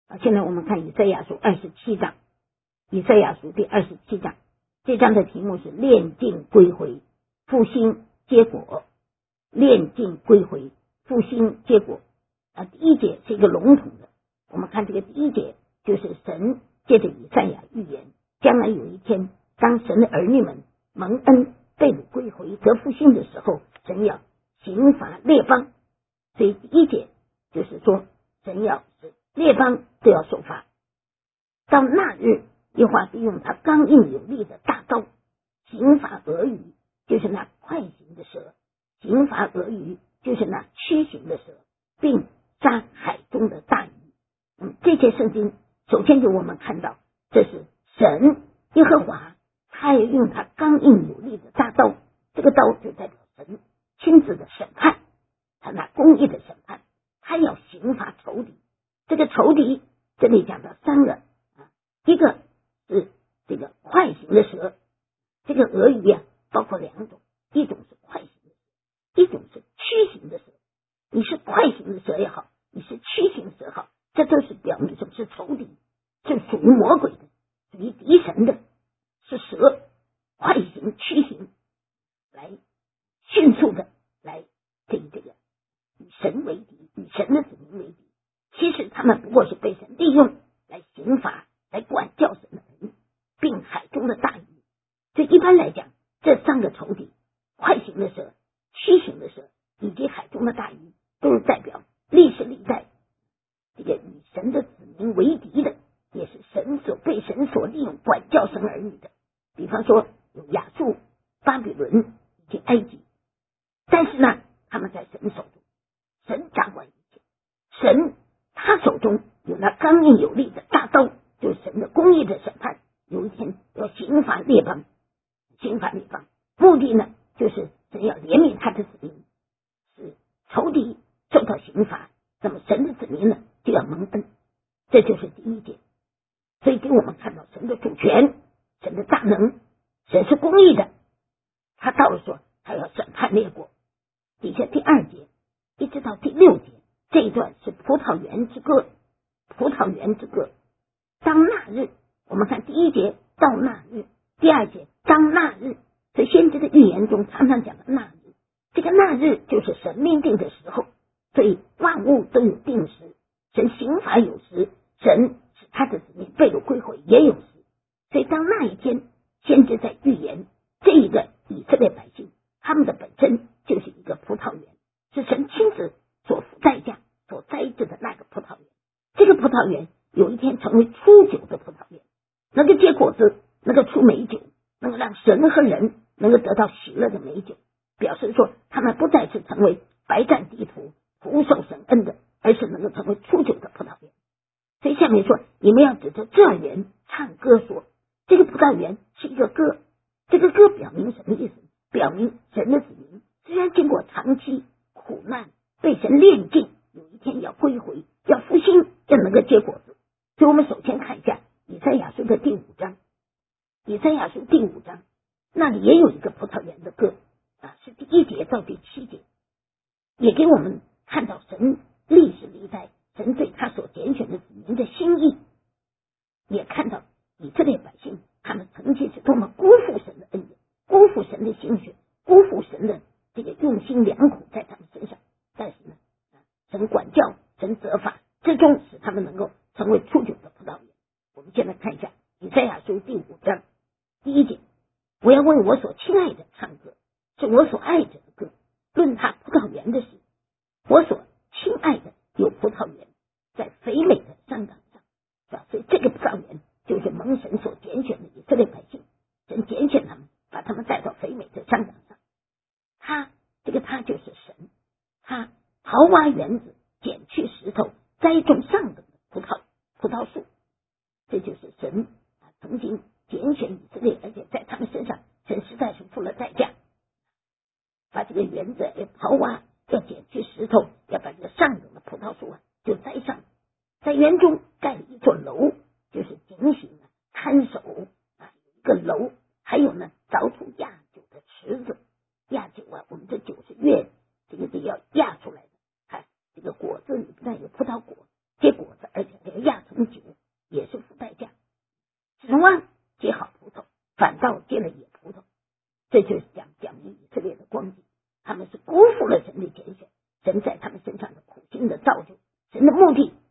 现在我们看以赛亚书27章，以赛亚书第27章，这章的题目是炼净归回，复兴结果。炼净归回，复兴结果。第一节是一个笼统的，我们看这个第一节就是神借着以赛亚预言，将来有一天，当神的儿女们蒙恩被掳归回得复兴的时候，神要刑罚列邦。所以第一节就是说，神要使列邦都要受罚。到那日，耶和华必用他刚硬有力的大刀刑罚俄语，就是那快行的蛇；刑罚俄语，就是那驱行的蛇，并杀海中的大鱼。这些圣经首先给我们看到，这是神耶和华，他也用他刚硬有力的大刀，这个刀就代表神亲自的审判，他那公义的审判，他要刑罚仇敌。这个仇敌这里讲到三个，一个是这个快行的蛇，这个俄语包括两种，一种是快行的蛇，一种是驱行的蛇。你是快行的蛇也好，你是驱行蛇也好，这都是表明什么是仇敌，是属于魔鬼的，属于敌神的，是蛇快行驱行，来迅速的来跟这个与神为敌，与神的子民为敌。其实他们不过是被神利用来刑罚，来管教神的人，并海中的大鱼。所以一般来讲，这三个仇敌，快行的蛇、驱行的蛇以及海中的大鱼，都是代表历史历代这个与神的子民为敌的，也是被神所利用管教神儿女的。比方说有亚述、巴比伦以及埃及，但是呢，他们在神手中，神掌管一切，神他手中有那刚硬有力的大刀，就是神的公义的审判，有一天要刑罚列邦，刑罚列邦，目的呢，就是神要怜悯他的子民，使仇敌受到刑罚，那么神的子民呢就要蒙恩，这就是第一节。所以给我们看到神的主权，神的大能，神是公义的，他到了说他要审判列国。底下第二节一直到第6节，这一段是葡萄园之歌，葡萄园之歌。当那日，我们看第一节到那日，第二节当那日，在先知的预言中常常讲的那日，这个那日就是神命定的时候，所以万物都有定时，神刑罚有时，神使他的子民被掳归回也有时。所以当那一天，先知在预言这一个以色列百姓，他们的本身就是一个葡萄园，是神亲自所付代价所栽植的那个葡萄园。这个葡萄园有一天成为出酒的葡萄园，能够结果子，能够出美酒，能够让神和人能够得到喜乐的美酒，表示说他们不再是成为白占地图不受神恩的，而是能够成为出酒的葡萄园。所以下面说，你们要指着这园唱歌说，这个葡萄园是一个歌，这个歌表明什么意思？表明神的子民虽然经过长期苦难，被神炼净，有一天要归回，要复兴，要能够结果子。所以我们首先看一下以赛亚书的第5章，以赛亚书第5章那里也有一个葡萄园的歌，是第1节到第7节，也给我们看到神历史历代神对他所拣选的子民的心意，也看到以色列百姓他们曾经是多么辜负神的恩典，辜负神的心血，辜负神的这个用心良苦在他们身上。但是呢，神管教，神责罚，最终使他们能够成为出酒的葡萄园。我们现在看一下以赛亚书第5章第1节，我要为我所亲爱的唱歌，是我所爱着的歌，论他葡萄园的事。我所亲爱的有葡萄园，在肥美的山岗上，是吧？所以这个葡萄园就是蒙神所拣选的以色列百姓，神拣选他们，把他们带到肥美的山岗上。他就是神，他刨挖园子，剪去石头，栽种上等的葡萄树，这就是神曾经拣选以色列，而且在他们身上神实在是付了代价，把这个园子要刨挖，要剪去石头，要把这个上等的葡萄树就栽上，在园中盖了一座楼，就是警醒看守一个楼，还有呢凿出压酒的池子，压酒我们这酒是越这个要压出来的，这个果子里不但有葡萄果结果子，而且还要压成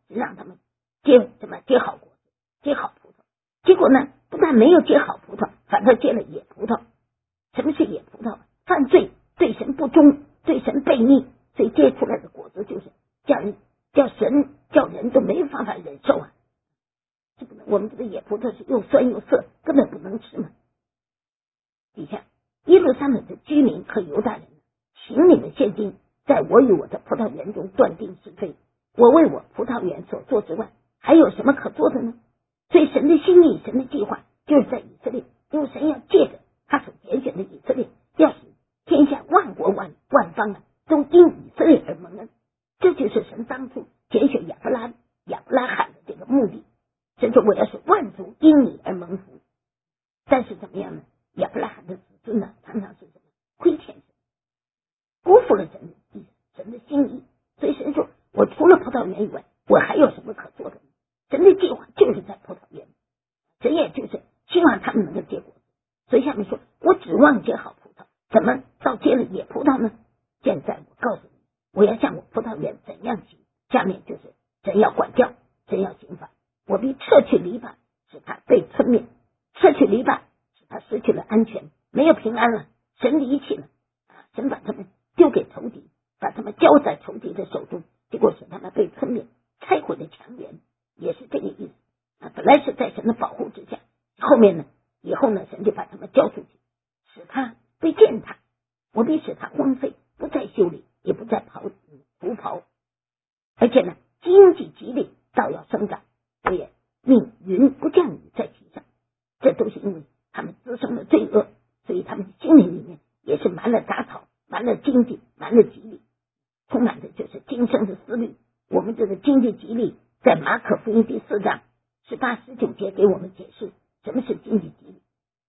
让他们结好果子，结好葡萄。结果呢，不但没有结好葡萄，反倒结了野葡萄。什么是野葡萄？犯罪，对神不忠，对神悖逆，所以结出来的果子就是叫神叫人都没办法忍受啊！这不能，我们这个野葡萄是又酸又涩，根本不能吃嘛。底下耶路撒冷的居民和犹大人，请你们现今在我与我的葡萄园中断定是非。我为我葡萄园所做之外，还有什么可做的呢？所以神的心意，神的计划就是在以色列，因为神要借着他所拣选的以色列，要使天下万国万方都因以色列而蒙恩。这就是神当初拣选亚伯拉罕的这个目的。神说我要使万族因你而蒙福。但是怎么样呢？亚伯拉罕的子孙呢，常常是什么？亏欠神，辜负了神的心意。所以神说我除了葡萄园以外，我还有什么可做的呢？神的计划就是在葡萄园，神也就是希望他们能够结果子。所以下面说我指望结好葡萄，怎么到结了野葡萄呢？现在我告诉你，我要向我葡萄园怎样行。下面就是神要管教，神要刑罚。我必撤去篱笆，使他被吞灭；撤去篱笆，使他失去了安全，没有平安了。神离弃了，神把他们丢给仇敌，把他们交在仇敌的手中，结果使他们被吞灭，拆毁的墙垣，也是这个意思。本来是在神的保护之下，以后呢，神就把他们交出去，使他被践踏。我必使他荒废，不再修理，也不再刨，而且呢，经济极力，倒要生长。我也命云不降雨在其上，这都是因为他们滋生了罪恶，所以他们的心灵里面也是满了杂草，满了经济，满了吉利，充满的就是今生的思虑。我们这个经济吉利，在马可福音第4章18、19节给我们解释什么是经济吉利。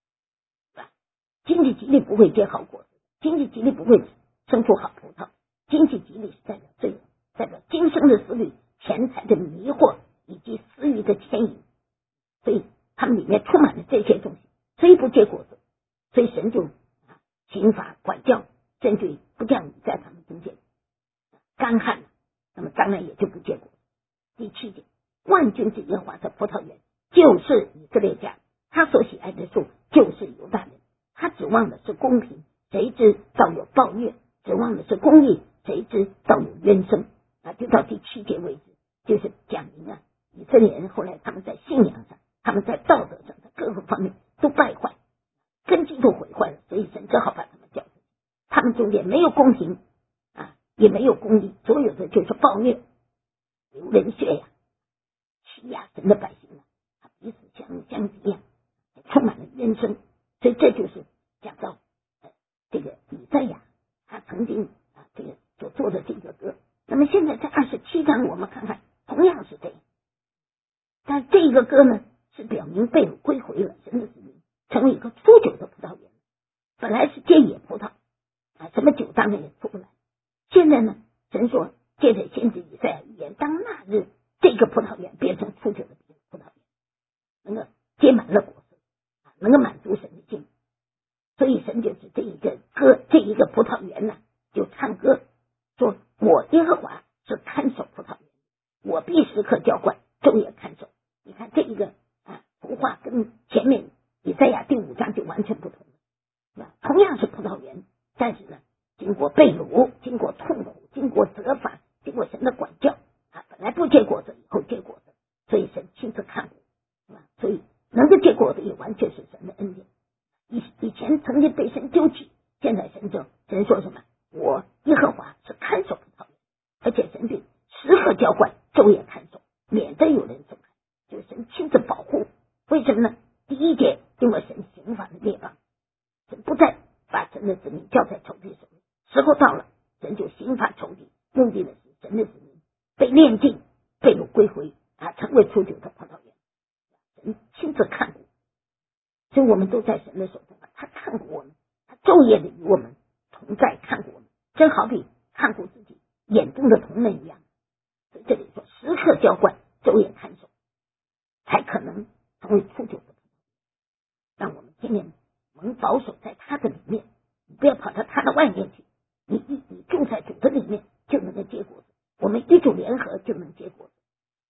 经济吉利不会结好果子，经济吉利不会生出好葡萄，经济吉利是代表罪恶，代表今生的思虑、钱财的迷惑以及私欲的牵引，所以他们里面充满了这些东西，虽不结果子，所以神就刑罚管教，针对不降雨在他们中间，干旱了，那么当然也就不结果。第7节，万军之耶和华的葡萄园就是以色列家，他所喜爱的树就是犹大人。他指望的是公平，谁知道有暴虐；指望的是公义，谁知道有冤声。就到第7节为止，就是讲明以色列人后来他们在信仰上，他们在道德上，在各个方面都败坏，根基都毁坏了，所以神只好把他们交出去。他们中间没有公平也没有公义，所有的就是暴虐，流人血呀，欺压神的百姓彼此相敌充满了冤声。所以这就是讲到这个以赛亚他曾经这个所做的这个歌。那么现在在27章我们看看，同样是这样，但这个歌呢是表明被掳归回了，神的子民成为一个出酒的葡萄园，本来是结野葡萄什么酒当然也出不来。现在呢，神说借着先知以赛亚预言，当那日这个葡萄园变成出酒的葡萄园，能够结满了果实，能够满足神的心。所以神就是这一个歌，这一个葡萄园就唱歌说，我耶和华是看守葡萄园，我必时刻浇灌，昼夜看守。你看这一个图画跟前面以赛亚第5章就完全不同了。同样是葡萄园，但是呢，经过被掳，经过痛苦，经过责罚，经过神的管教本来不结果子，以后结果子，所以神亲自看顾所以能够结果子也完全是神的恩典。以前曾经被神丢弃，现在神说什么？我耶和华是看守葡萄园，而且神对时刻浇灌，昼夜看守，免得有人损害，就是神亲自保护。为什么呢？第1节，因为神刑罚的列邦，神不再把神的子民交在仇敌手里，时候到了，神就刑罚仇敌，目的的是神的子民被炼尽，被掳归回成为出酒的葡萄园，神亲自看顾。所以我们都在神的手中他看顾我们，他昼夜的与我们同在，看顾我们，真好比看顾自己眼中的同类一样。所以这里说时刻浇灌，昼夜看守，才可能成为出酒的葡萄园，让我们天天能保守在他的里面，你不要跑到他的外面去，你住在主的里面就能够结果子，我们与主联合就能结果子。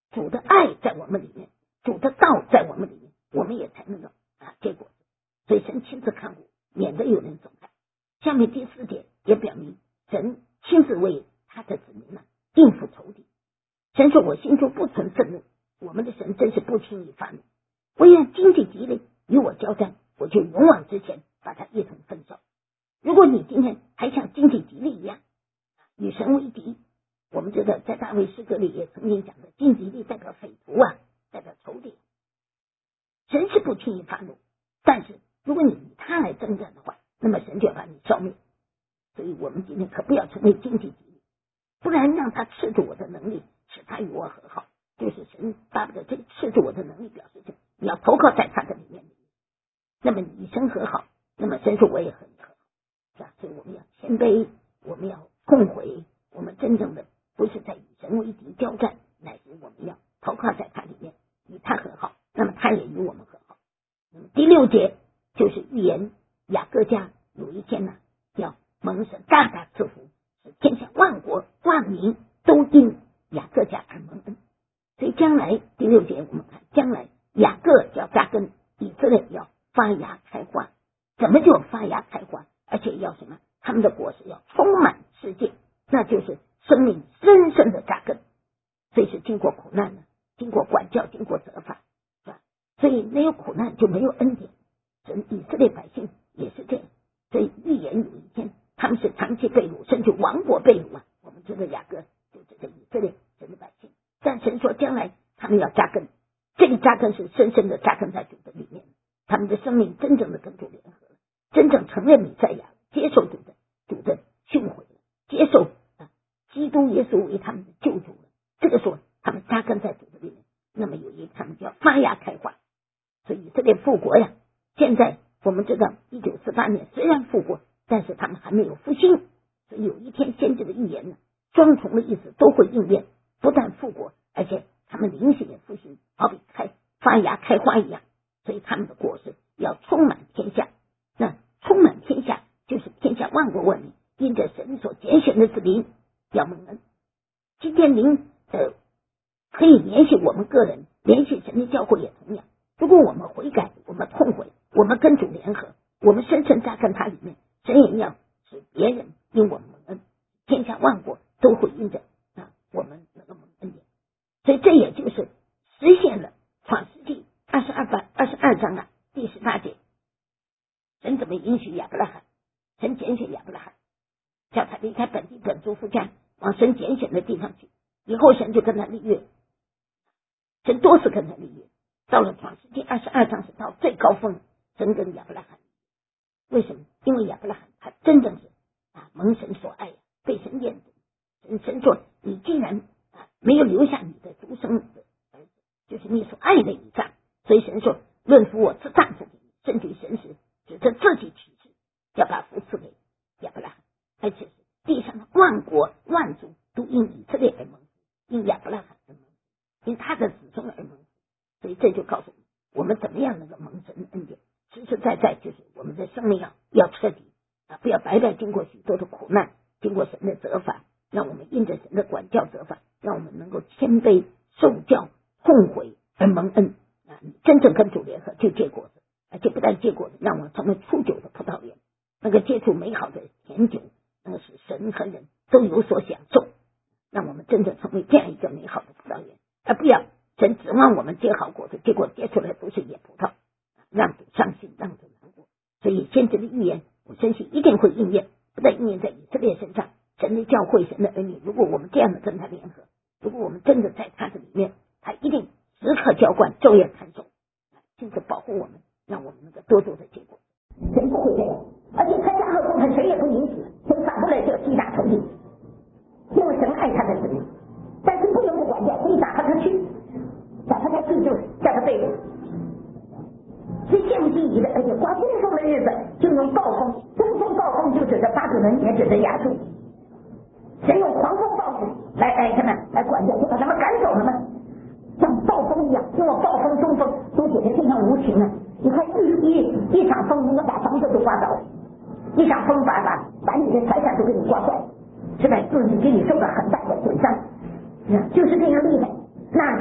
主的爱在我们里面，主的道在我们里面，我们也才能够结果子。所以神亲自看顾，免得有人损害。下面第4节也表明，神亲自为他的子民应付仇敌。神说：“我心中不存愤怒。”我们的神真是不轻易发怒。唯愿经济敌人与我交战，我就勇往直前，把他一同焚烧。如果你今天还像经济敌人一样与神为敌，我们知道在大卫诗歌里也曾经讲的，经济敌人代表匪徒代表仇敌。神是不轻易发怒，但是如果你以他来征战的话，那么神就要把你消灭。所以我们今天可不要成为经济敌人，不然让他吃住我的能力，使他与我和好。就是神巴不得这个吃住我的能力，表示你要投靠在他的里面。那么你与神和好，那么神说我也和你和好，是吧？所以我们要谦卑，我们要痛悔，我们真正的不是在与神为敌交战，乃是我们要投靠在他里面，与他和好，那么他也与我们和好。那么第6节就是预言雅各家有一天要蒙神大大赐福，使天下万国万民都因雅各家而蒙恩。所以将来第6节我们看，将来雅各要扎根，以色列要发芽开花。怎么就发芽开花？而且要什么？他们的果实要充满世界，那就是生命深深的扎根。所以是经过苦难经过管教，经过责罚，是吧？所以没有苦难就没有恩典。以色列百姓也是这样。所以预言有一天他们是长期被掳，甚至亡国被掳我们知道雅各就是这以色列神的百姓，但神说将来他们要扎根，这个扎根是深深的扎根在主的里面，他们的生命真正的跟主联合了，真正承认弥赛亚，接受主的训诲了，接受基督耶稣为他们的救主了。这个时候他们扎根在主的里面，那么有一天他们就要发芽开花。所以以色列复国现在我们知道1948年虽然复国，但是他们还没有复兴。所以有一天先知的预言双重的意思都会应验，不但复国，而且他们灵性也复兴，好比发芽开花一样。所以他们的果实要充满天下。那充满天下就是天下万国万民因着神所拣选的子民要蒙恩。今天灵可以联系我们个人，联系神的教会也同样。如果我们悔改，我们痛悔，我们跟主联合，我们深深扎根他里面，神也要使别人因我们蒙恩，天下万国都会因着我们能够蒙恩典。所以这也就是实现了创世纪22章第18节，神怎么允许亚伯拉罕？神拣选亚伯拉罕，叫他离开本地本族父家，往神拣选的地方去。以后神就跟他立约，神多次跟他立约。到了创世纪22章是到最高峰，神跟亚伯拉罕。为什么？因为亚伯拉罕他真正是蒙神所爱，被神验证。神说你既然没有留下你的独生子儿子，就是你所爱的以撒，所以神说论福我赐丈夫给你，甚至神是指着自己启示要把福赐给亚伯拉罕，而且是地上的万国万族都因以色列而蒙福，因亚伯拉罕而蒙福，因他的子孙而蒙福。所以这就告诉我们怎么样能够蒙神的恩典，实实在在就是我们的生命要彻底不要白白经过许多的苦难，经过神的责罚，让我们因着神的管教责罚，让我们能够谦卑受教痛悔而蒙恩真正跟主联合就结果子，而且不但结果子，让我们成为初酒的葡萄园，那个接触美好的甜酒，那个是神和人都有所享受，让我们真正成为这样一个美好的葡萄园，而不要神指望我们结好果子，结果结出来都是野葡萄，让主伤心，让主难过。所以先知的预言我相信一定会应验，不但应验在以色列身上，神的教会，神的儿女，如果我们这样的跟他联合，如果我们真的在他的里面，他一定时刻浇灌，昼夜看守，亲自保护我们，让我们能够多多的结果。神不会这样，而且他家和共产谁也不允许，神反过来就击打仇敌，因为神爱他的子民，但是不能不管教，所以打他去，打他去就叫他背。是羡慕记忆的，而且刮东风的日子就用暴风，东风暴风就指着巴比伦，也指着亚述。神用狂风暴雨来他们来管教，就把他们赶走了吗？像暴风一样，因为暴风东风都觉得非常无情你看一场风能够把房子都刮倒，一场风把你的财产都给你刮坏，是吧？自己给你受到很大的损伤，就是这样厉害。那就是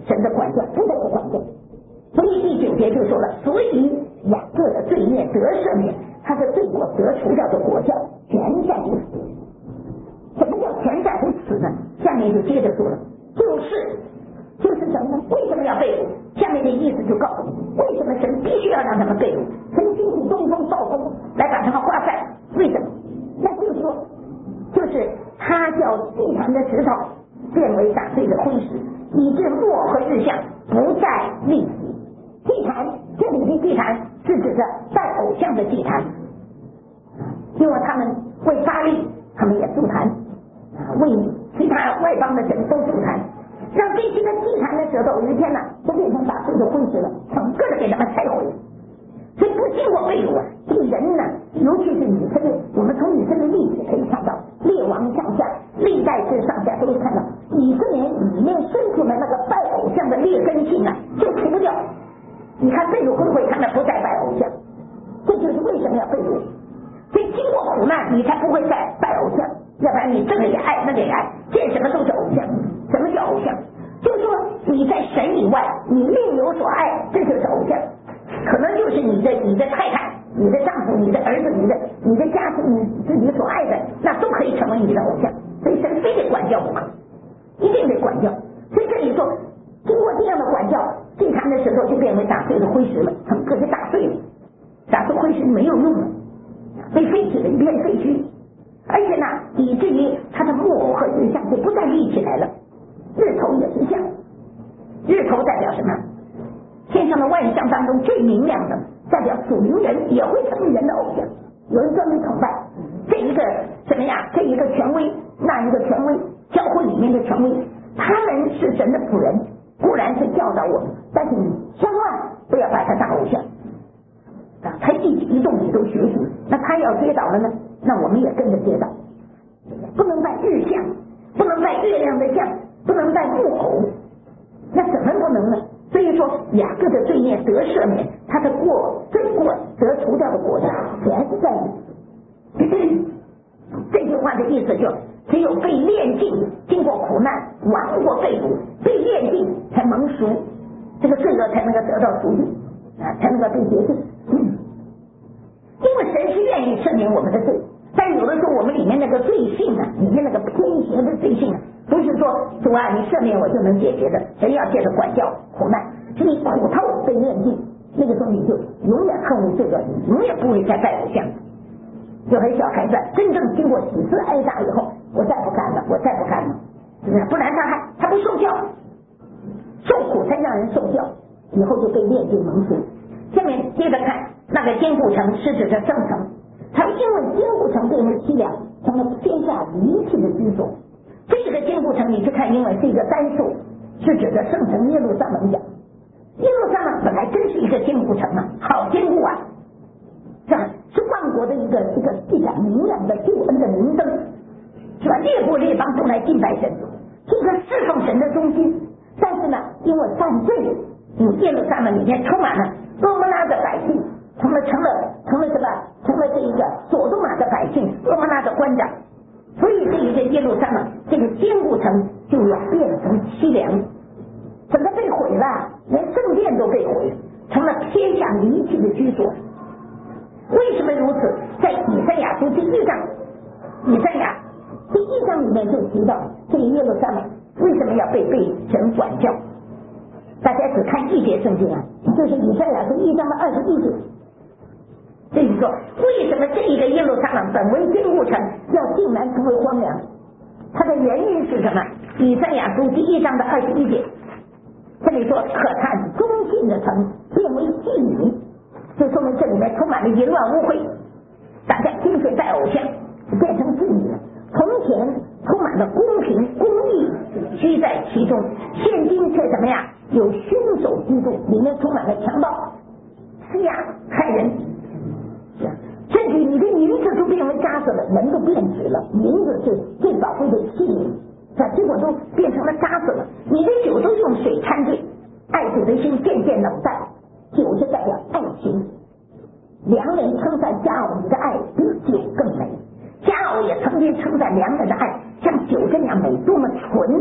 神的管教，不再是管教。所以第9节就说了，所以雅各的罪孽得赦免，他的罪过得除掉的果效全在乎死。什么叫全在乎死呢？下面就接着说了，就是什么呢？为什么要被掳？下面的意思就告诉你，为什么神必须要让他们被掳？神兴起东风暴风来把他们刮散，为什么？那就是说，就是他叫祭坛的石头变为打碎的灰石，以致木偶和日像不再立起。祭坛，这里的祭坛是指着拜偶像的祭坛，因为他们为巴力，他们也筑坛，为其他外邦的神都筑坛，让这些个祭坛的舌头有一天呢，都变成打碎的灰石了，整个的给他们拆毁。所以不经过被掳啊，这个人呢，尤其是以色列，我们从以色列历史可以看到，列王上下、历代志上下都会看到，以色列里面生出来那个拜偶像的劣根性啊，就除不掉。你看被掳归回，他们不再拜偶像，这就是为什么要被掳。所以经过苦难，你才不会再拜偶像，要不然你这个也爱，那个也爱，见什么都是偶像。什么叫偶像？就是说你在神以外，你另有所爱，这就是偶像。可能就是你的太太、你的丈夫、你的儿子、你的家庭、你自己所爱的，那都可以成为你的偶像。所以神非得管教不可，一定得管教。所以这里说，经过这样的管教，祭坛的石头就变为打碎的灰石了，整个就打碎了，打碎灰石没有用了，被废弃了，一片废墟。而且呢，以至于它的木偶和日像就不再立起来了，日头也是像，日头代表什么？天上的万象当中最明亮的，代表属灵人也会成为人的偶像，有人专门崇拜这一个什么呀？这一个权威，那一个权威，教会里面的权威，他们是神的仆人，固然是教导我们，但是你千万不要把他当偶像啊！他一动你都学习，那他要跌倒了呢，那我们也跟着跌倒。不能拜日像，不能拜月亮的像，不能拜木偶，那怎么不能呢？所以说雅各的罪孽得赦免，他的罪过得除掉的果子全是在你。这句话的意思就只有被炼净，经过苦难，亡过被掳，被炼净才蒙赎，这个罪恶才能够得到赎净啊，才能够被洁净。因为神是愿意赦免我们的罪，但有的时候我们里面那个罪性啊，里面那个偏邪的罪性啊，不是说主啊你赦免我就能解决的，神要借着管教苦难，是你苦透被炼净，那个时候你就永远恨恶罪恶，你永远不会再拜偶像。就和小孩子真正经过几次挨打以后，我再不干了，我再不干了，是不是？不然他不受教，受苦才让人受教，以后就被炼净蒙赎。下面接着看那个坚固城是指着圣城，他因为坚固城变为凄凉，成了天下离弃的居所。这个坚固城你去看英文是一个单数，是指着圣城耶路撒冷讲。耶路撒冷本来真是一个坚固城啊，好坚固啊，是万国的一个一盏明亮的救恩的明灯，是吧？列国列邦都来敬拜神，是个侍奉神的中心。但是呢，因为犯罪，耶路撒冷里面充满了俄摩拉的百姓，成了什么？成了这一个所多玛的百姓，俄摩拉的官长。所以这一个耶路撒冷这个坚固城就要变成凄凉，整个被毁了，连圣殿都被毁，成了天下离弃的居所。为什么如此？在以赛亚书第1章，以赛亚第1章里面就提到这个耶路撒冷为什么要被神管教。大家只看1节圣经啊，就是以赛亚书1章的21节。这是说为什么这一个耶路撒冷本为坚固城要竟然成为荒凉？它的原因是什么？以赛亚书第1章的21节，这里说可看忠信的城变为妓女，就说明这里面充满了淫乱污秽，大家听随拜偶像，变成妓女了。从前充满了公平公义，居在其中，现今却怎么样？有凶手居住，里面充满了强盗、欺压、害人，甚至你的银子都变为渣子了，人都变质了，银子是最宝贵的器皿，结果都变成了渣子了。你的酒都用水掺兑，爱酒的心渐渐冷淡。酒是代表爱情，良人称赞佳偶，你的爱比酒更美。佳偶也曾经称赞良人的爱像酒这样美，多么纯，多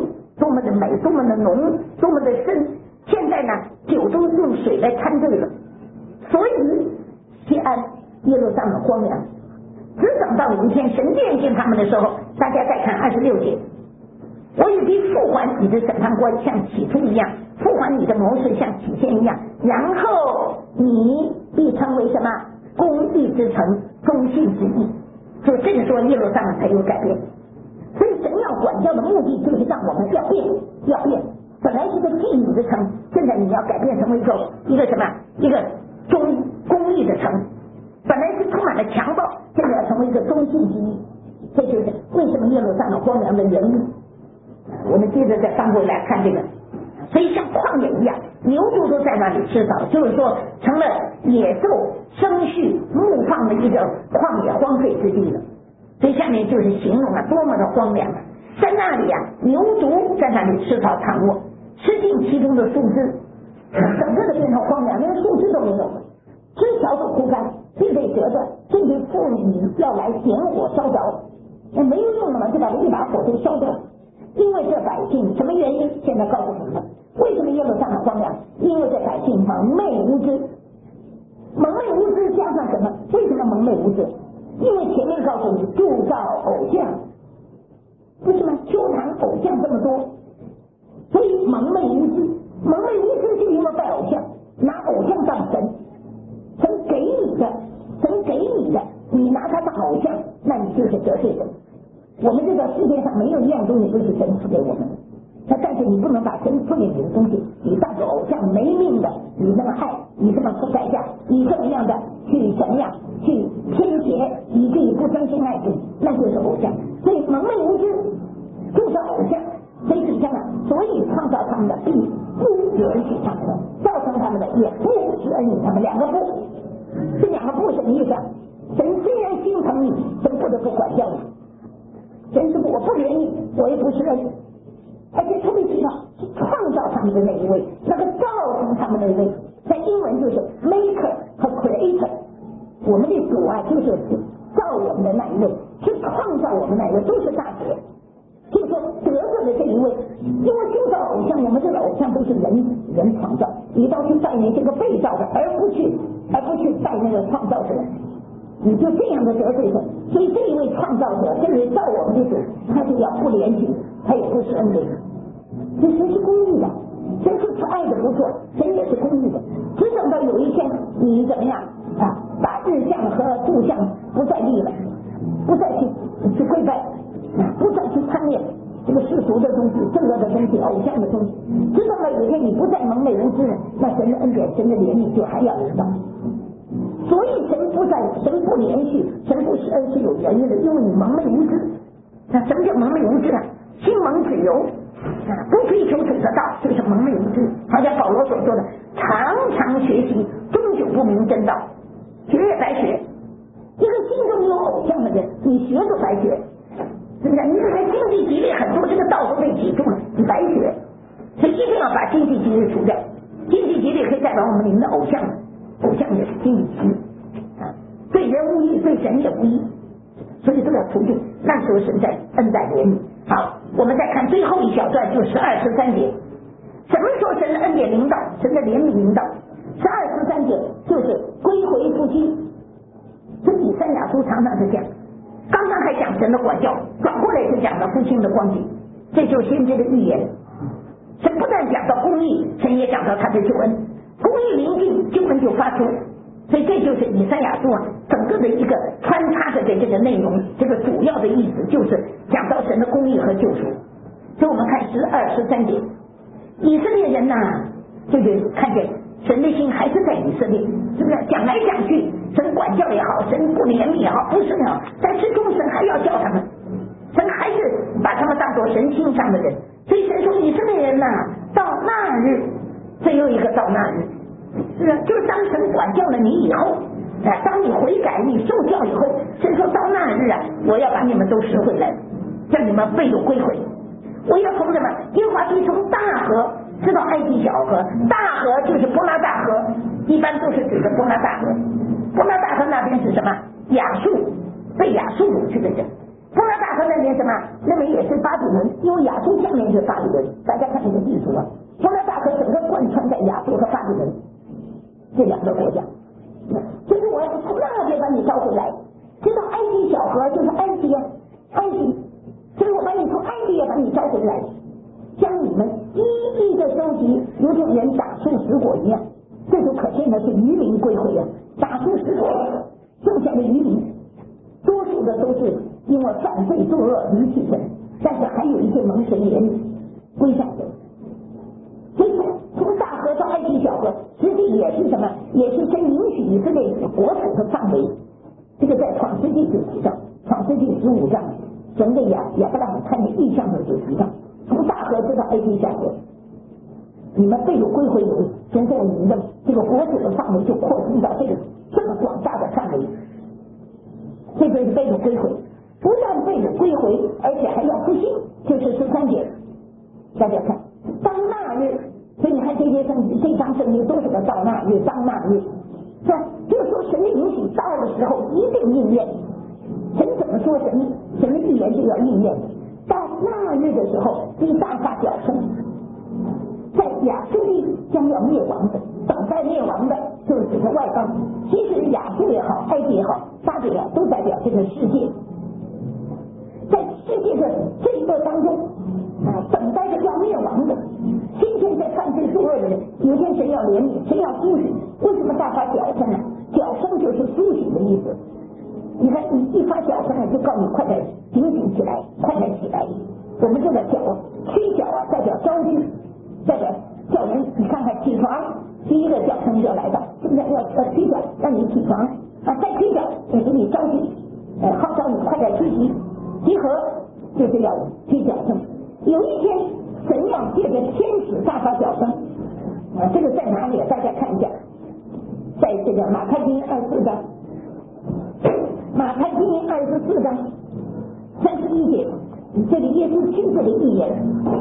多么的美，多么的浓，多么的深。现在呢，酒都用水来掺兑了，所以西安耶路撒冷荒凉。只等到有一天神殿见他们的时候，大家再看26节，我也必复还你的审判官，像起初一样，复还你的谋士，像起先一样，然后你必成为什么？公义之城，忠信之地。就正说耶路撒冷才有改变。所以神要管教的目的就是让我们要变，要变。本来是个妓女的城，现在你要改变成为一个什么？一个公义的城。本来是充满了强暴，现在要成为一个忠信之地。这就是为什么耶路撒冷荒凉的原因。我们接着再翻回来看这个，所以像旷野一样，牛犊都在那里吃草，就是说成了野兽生畜牧放的一个旷野荒废之地了。所以下面就是形容了多么的荒凉啊！在那里啊，牛犊在那里吃草躺卧，吃尽其中的树枝，整个的变成荒凉，连树枝都没有了，枝条都枯干，地被折断，甚至妇女要来点火烧着，没有用了嘛，就把这一把火都烧掉。因为这百姓什么原因？现在告诉我们了。为什么耶路撒冷荒凉？因为这百姓蒙昧无知，蒙昧无知加上什么？为什么蒙昧无知？因为前面告诉你铸造偶像，不是吗？丘坛偶像这么多，所以蒙昧无知。蒙昧无知就因为拜偶像，拿偶像当神，神给你的，神给你的，你拿它当偶像，那你就是得罪神。我们这个世界上没有一样东西都是神赐给我们的，但是你不能把神赐给你的东西，你当作偶像没命的，你那么爱，你这么不代价，你这么样的去怎么样去偏邪，以至于不真心爱主，那就是偶像。所以蒙昧无知就是偶像。所以你看看，所以创造他们的必不允许他们的，造成他们的也不施恩于他们。两个不，这两个不什么意思？神虽然心疼你，神不得不管教你。神是我不怜悯，我也不施恩，而且特别提到是创造他们的那一位，那个造成他们的那一位，在英文就是 maker 和 creator。我们的主啊，就是造我们的那一位，是创造我们那一位，都是大姐。就是说得罪的这一位，因为铸造偶像，我们这个偶像都是人创造，你倒去拜那这个被造的，而不去拜那个创造者。你就这样的得罪神，所以这一位创造者，这位造我们的主，他就要不怜悯，他也不是恩典。这神是公义的，神是爱的不错，神也是公义的。只等到有一天你怎么样啊，把日像和柱像不再立了，不再去跪拜，不再去贪恋这个世俗的东西、罪恶的东西、偶像的东西，只等到有一天你不再蒙昧无知了，那神的恩典、神的怜悯就还要临到。所以神不连续，神不施恩是有原因的，因为你蒙昧无知。那什么叫蒙昧无知啊？心蒙脂油不追求主的道，就是蒙昧无知。好像保罗所说的，常常学习，终究不明真道，学也白学。一个心中有偶像的人，你学都白学，是不是？你这个经济激励很多，这个道都被挤住了，你白学。所以一定要把经济激励除掉。经济激励可以代表我们里面的偶像，偶像也是经济激励。对人无益，对神也无益，所以都要除去。那时候神在恩待怜悯。好，我们再看最后一小段，就12、13节。什么时候神的恩典领导，神的怜悯领导？12、13节就是归回复兴。这以赛亚书常常是讲，刚刚还讲神的管教，转过来就讲到复兴的光景，这就是先知的预言。神不但讲到公义，神也讲到他的救恩，公义临近，救恩就发出。所以这就是以赛亚书整个的一个穿插着的这个内容，这个主要的意思就是讲到神的公义和救赎。所以我们看12、13节，以色列人就是看见神的心还是在以色列，是不是？讲来讲去，神管教也好，神不怜悯也好，不是也好，但最终神还要教他们，神还是把他们当作神心上的人。所以神说以色列人到那日，最后一个到那日。是啊，就是当神管教了你以后，当你悔改、你受教以后，神说到那日我要把你们都拾回来，叫你们被掳归回。我要从什么？耶和华必从大河知道埃及小河，大河就是伯拉大河，一般都是指的伯拉大河。伯拉大河那边是什么？亚述，被亚述掳去的人。伯拉大河那边什么？那边也是巴比伦，因为亚述下面就是巴比伦。大家看这个地图啊，从那大河整个贯穿在亚述和巴比伦这两个国家。就是我要从那边把你招回来，知道埃及小河就是埃及啊，埃及，所以我把你从埃及也把你招回来，将你们一一的收集，如同人打树拾果一样。这就可见的是渔民归回啊，打树拾果，剩下的渔民，多数的都是因为犯罪作恶离弃神，但是还有一些蒙神怜悯归向神。所以从大河到埃及小河，实际也是什么？也是神允许以色列国土的范围。这个在创世纪就提到，创世纪15章，神给亚伯拉罕看见异象的就提到，从大河直到埃及小河，你们被掳归回以后，神在你们的这个国土的范围就扩充到这么广大的范围。这就是被掳归回，不但被掳归回，而且还要复兴，就是13节。大家看，当那日，所以你看这张圣经都是个到那日，当那日，是吧？就是说神的允许到的时候一定应验。神怎么说，神的预言就要应验。到那日的时候，地大发脚声，在亚述地将要灭亡的，等待灭亡的就是指的外邦。其实亚述也好，埃及也好，巴比伦都代表这个世界。在世界的这个当中等待着要灭亡的，今天在犯罪作恶的人，有天神要怜悯，神要苏醒。为什么大发脚声呢？脚声就是苏醒的意思。你看，你一发脚声就告诉你快点警醒起来，快点起来。我们这个脚吹脚代表招聚，代表叫人你看看起床，第一个叫声就来到，现在要吹脚让你起床再吹脚也给你招聚，号召你快点出席集合，就是要吹脚声。有一天神要借着天使大发脚声这个在哪里大家看一下，在这个马太福音24章，马太福音24章31节，这里耶稣亲自的预言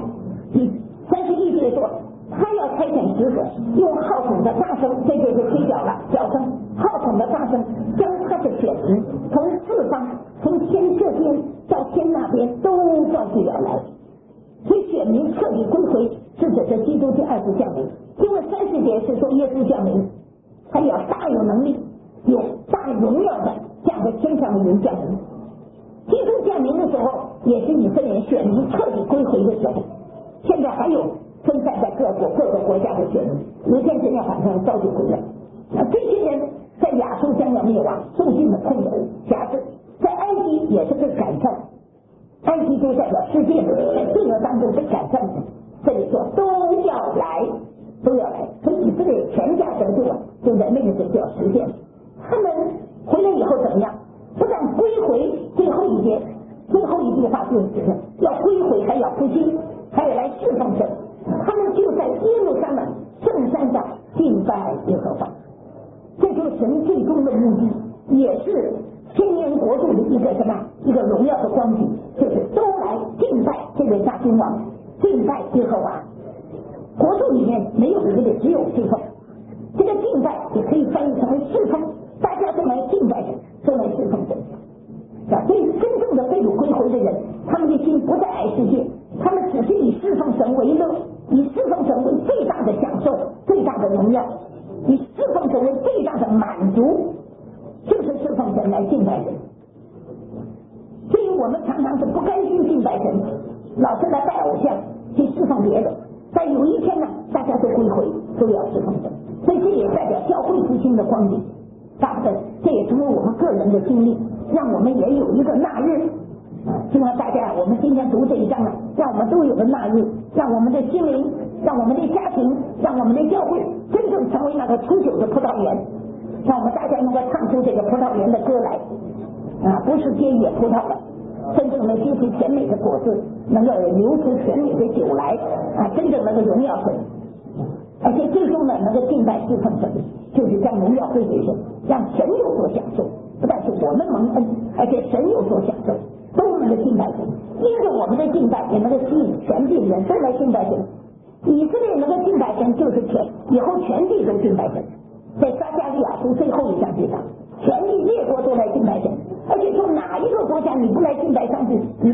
，31节说他要差遣使者，用号筒的大声，这就是吹角了，脚声，号筒的大声，将他的选民从四方，从天这边到天那边都召集了来。所以选民彻底归回，是指着基督第二次降临。因为30节是说耶稣降临，他要大有能力，有大荣耀的降在天上的云降临。基督降临的时候，也是以色列选民彻底归回的时候。现在还有分散在各个国家的选民，有一天神要把他们召集回来。这些人在亚述将要灭亡，受尽了困苦辖制，在埃及也是被改造。埃及就代表世界在罪恶当中被改善的，这里说都要来，所以以色列全家得救了，就在那个时候就要实现。他们回来以后怎么样？不但归回，最后一句话就是要归回，还要复兴，还要来侍奉神。他们就在耶路撒冷圣山上敬拜耶和华，这就是神最终的目的，也是千年国度的一个荣耀的光景，就是都来敬拜这位大君王，敬拜耶和华。国度里面没有别的，只有侍奉。这个敬拜也可以翻译成为侍奉，大家都来敬拜神，都来侍奉神。所以真正的被掳归回的人，他们的心不再爱世界，他们只是以侍奉神为乐，以侍奉神为最大的享受，最大的荣耀，以侍奉神为最大的满足，就是侍奉神来敬拜神。所以我们常常是不甘心敬拜神，老是来拜偶像去侍奉别的，但有一天呢，大家都归回，都要侍奉神。所以这也代表教会复兴的光景。大部分这也成为我们个人的经历，让我们也有一个那日。希望大家我们今天读这一章让我们都有个那日，让我们的心灵，让我们的家庭，让我们的教会真正成为那个初久的葡萄园，让我们大家能够唱出这个葡萄园的歌来不是结野葡萄了，真正能结出甜美的果子，能够流出甜美的酒来真正能够荣耀神，而且最终呢能够敬拜侍奉神，就是将荣耀归给神，让神有所享受，不但是我们蒙恩，而且神有所享受，都能够敬拜神。因着我们的敬拜，也能够吸引全地人都来敬拜神。以色列能够敬拜神，就是以后全地都敬拜神。在撒迦利亚书最后一章这章，全地列国都来敬拜神，而且说哪一个国家你不来敬拜上帝，你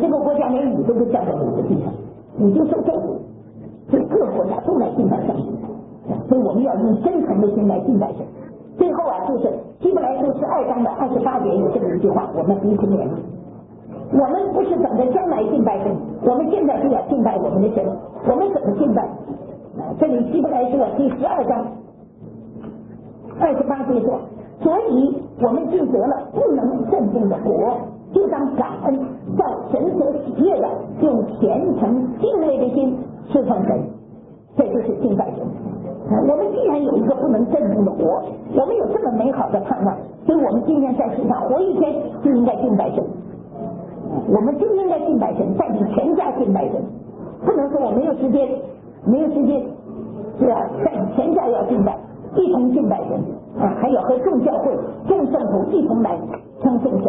已经受咒诅，所以各国家都来敬拜神，所以我们要用真诚的心来敬拜神。最后啊，就是希伯来书12章的28节有这么一句话，我们彼此勉励。我们不是等着将来敬拜神，我们现在就要敬拜我们的神。我们怎么敬拜？这里希伯来书第12章28节说，所以我们既得了不能震动的国，就当感恩，照神所喜悦的，用虔诚敬畏的心侍奉神，这就是敬拜神。我们既然有一个不能震动的国，我们有这么美好的盼望，所以我们今天在世上活一天就应该敬拜神，我们就应该敬拜神，带领全家敬拜神，不能说我没有时间，是啊，带领全家要敬拜，一同敬拜神啊，还要和众教会、众圣徒一同来称颂神。